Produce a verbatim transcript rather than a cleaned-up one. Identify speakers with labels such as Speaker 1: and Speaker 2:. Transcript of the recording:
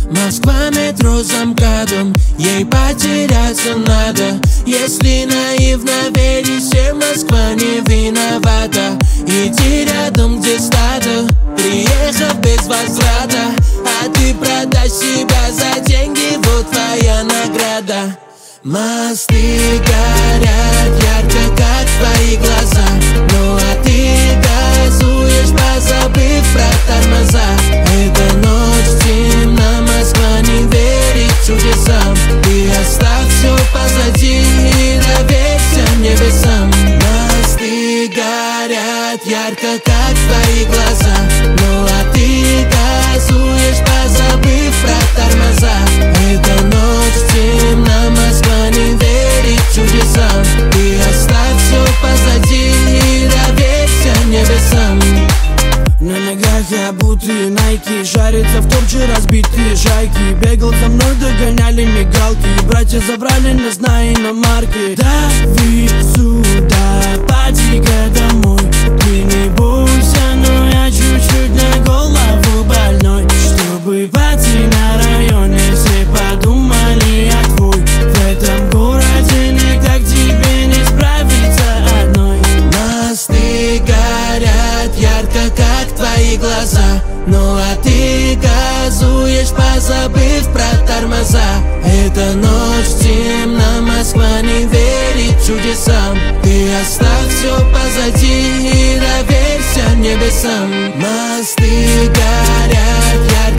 Speaker 1: Москва, метро за МКАДом, ей потеряться надо. Если наивно веришь, все Москва не виновата. Иди рядом, где стадо, приехав без возврата. А ты продашь себя за деньги, вот твоя награда. Мосты горят ярко, как твои глаза. Ну а ты газуешь, позабыв про тормоза. Эта ночь темна, Москва не верит чудесам. Ты оставь все позади и доверься небесам. Мосты горят ярко, как твои глаза. Ну а ты газуешь, позабыв про тормоза. Эта ночь темна, Москва не верит чудесам. Ты оставь все позади и доверься небесам.
Speaker 2: На ногах я обутые найки, шарятся в топче разбитые шайки. Бегал за мной, догоняли мигалки, братья забрали нас на иномарке. Дави сюда, поди-ка домой. Ты не бойся, но я чуть-чуть на голову больной. Чтобы пати на районе все подумали о твой. В этом городе никак тебе не справиться одной.
Speaker 1: Мосты горят ярко, как твои глаза. Ну а ты газуешь, позабыв про тормоза. Эта ночь темна, Москва не верит чудесам. Ты оставь все позади и доверься небесам. Мосты горят ярко,